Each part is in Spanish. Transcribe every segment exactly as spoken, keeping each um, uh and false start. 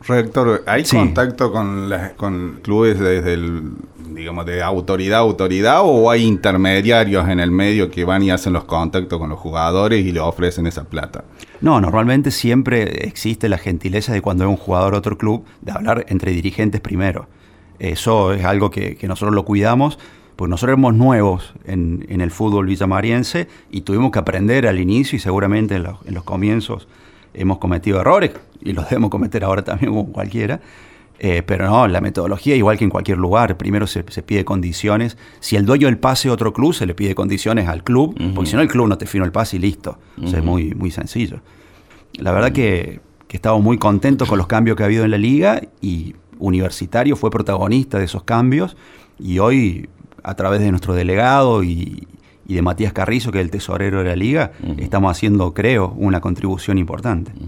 Rector, ¿hay Sí. contacto con, las, con clubes desde el, digamos, de autoridad a autoridad, o hay intermediarios en el medio que van y hacen los contactos con los jugadores y le ofrecen esa plata? No, normalmente siempre existe la gentileza de cuando hay un jugador a otro club de hablar entre dirigentes primero. Eso es algo que, que nosotros lo cuidamos, porque nosotros éramos nuevos en, en el fútbol villamariense y tuvimos que aprender al inicio, y seguramente en los, en los comienzos hemos cometido errores y los debemos cometer ahora también como cualquiera. Eh, pero no, la metodología igual que en cualquier lugar. Primero se, se pide condiciones. Si el dueño del pase a otro club, se le pide condiciones al club, uh-huh. porque si no el club no te firma el pase y listo. Uh-huh. O sea, es muy, muy sencillo. La verdad uh-huh. que, que estamos muy contentos con los cambios que ha habido en la liga, y Universitario fue protagonista de esos cambios, y hoy a través de nuestro delegado y, y de Matías Carrizo, que es el tesorero de la liga, uh-huh. estamos haciendo, creo, una contribución importante. Uh-huh.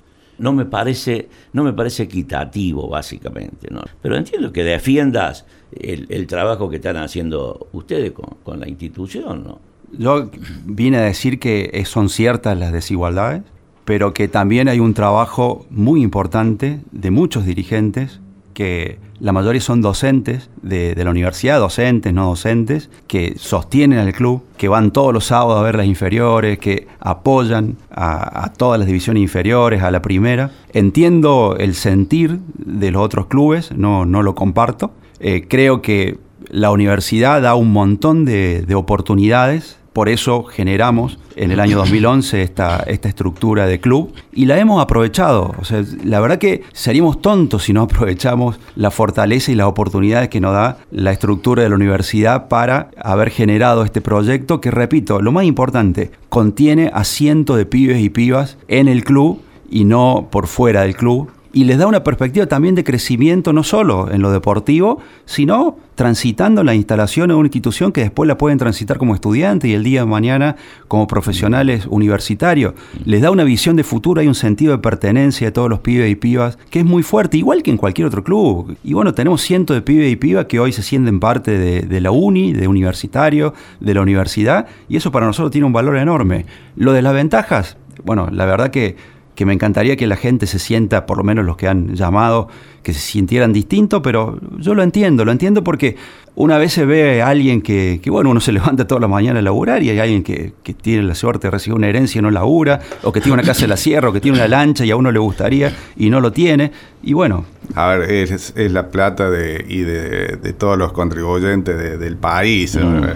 No me parece, no me parece equitativo, básicamente, ¿no? Pero entiendo que defiendas el, el trabajo que están haciendo ustedes con, con la institución, ¿no? Yo vine a decir que son ciertas las desigualdades, pero que también hay un trabajo muy importante de muchos dirigentes, que la mayoría son docentes de, de la universidad, docentes, no docentes, que sostienen al club, que van todos los sábados a ver las inferiores, que apoyan a, a todas las divisiones inferiores, a la primera. Entiendo el sentir de los otros clubes, no, no lo comparto. Eh, creo que la universidad da un montón de, de oportunidades. Por eso generamos en el año dos mil once esta, esta estructura de club, y la hemos aprovechado. O sea, la verdad que seríamos tontos si no aprovechamos la fortaleza y las oportunidades que nos da la estructura de la universidad para haber generado este proyecto que, repito, lo más importante, contiene a cientos de pibes y pibas en el club y no por fuera del club. Y les da una perspectiva también de crecimiento, no solo en lo deportivo, sino transitando la instalación de una institución que después la pueden transitar como estudiantes y el día de mañana como profesionales universitarios. Les da una visión de futuro, hay un sentido de pertenencia de todos los pibes y pibas que es muy fuerte, igual que en cualquier otro club. Y bueno, tenemos cientos de pibes y pibas que hoy se sienten parte de, de la uni, de universitario, de la universidad, y eso para nosotros tiene un valor enorme. Lo de las ventajas, bueno, la verdad que que me encantaría que la gente se sienta, por lo menos los que han llamado, que se sintieran distintos, pero yo lo entiendo, lo entiendo porque una vez se ve a alguien que, que bueno, uno se levanta toda la mañana a laburar, y hay alguien que, que tiene la suerte de recibir una herencia y no labura, o que tiene una casa de la sierra, o que tiene una lancha y a uno le gustaría y no lo tiene, y bueno. A ver, es, es la plata de, y de, de todos los contribuyentes de, del país.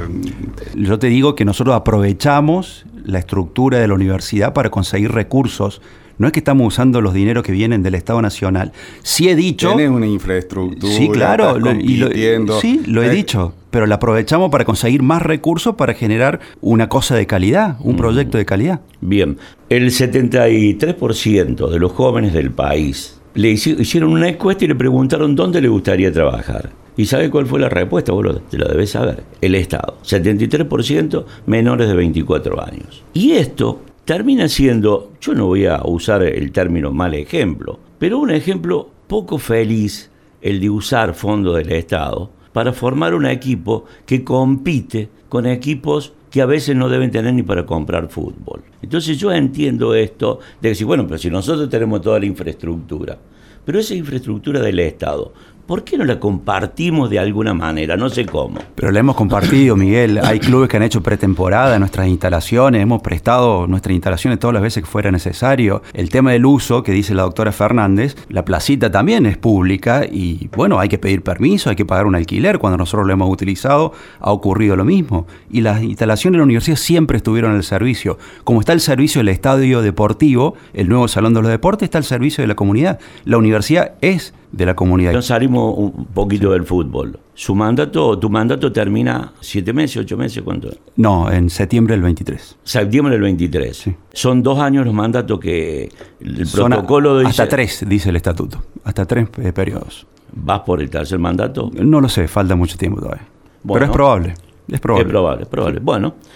Mm. Yo te digo que nosotros aprovechamos la estructura de la universidad para conseguir recursos. No es que estamos usando los dineros que vienen del Estado Nacional. Sí he dicho... Tienes una infraestructura. Sí, claro. Lo, y lo, sí, lo he eh. dicho. Pero la aprovechamos para conseguir más recursos para generar una cosa de calidad, un mm. proyecto de calidad. Bien. El setenta y tres por ciento de los jóvenes del país le hicieron una encuesta y le preguntaron dónde le gustaría trabajar. ¿Y sabe cuál fue la respuesta? Vos lo, te lo debes saber. El Estado. setenta y tres por ciento menores de veinticuatro años. Y esto termina siendo, yo no voy a usar el término mal ejemplo, pero un ejemplo poco feliz, el de usar fondos del Estado para formar un equipo que compite con equipos que a veces no deben tener ni para comprar fútbol. Entonces yo entiendo esto de decir, bueno, pero si nosotros tenemos toda la infraestructura, pero esa infraestructura del Estado, ¿por qué no la compartimos de alguna manera? No sé cómo. Pero la hemos compartido, Miguel. Hay clubes que han hecho pretemporada en nuestras instalaciones. Hemos prestado nuestras instalaciones todas las veces que fuera necesario. El tema del uso, que dice la doctora Fernández, la placita también es pública y, bueno, hay que pedir permiso, hay que pagar un alquiler. Cuando nosotros lo hemos utilizado, ha ocurrido lo mismo. Y las instalaciones de la universidad siempre estuvieron al servicio. Como está el servicio del estadio deportivo, el nuevo Salón de los Deportes, está al servicio de la comunidad. La universidad es de la comunidad. Nos salimos un poquito del fútbol. Su mandato, tu mandato termina siete meses, ocho meses, ¿cuánto? No, en septiembre del veintitrés. Septiembre del veintitrés. Sí. Son dos años los mandatos que el Son protocolo a, dice. Hasta tres, dice el estatuto. Hasta tres eh, periodos. ¿Vas por el tercer mandato? No lo sé, falta mucho tiempo todavía. Bueno, pero es probable. Es probable. Es probable, es probable. Bueno,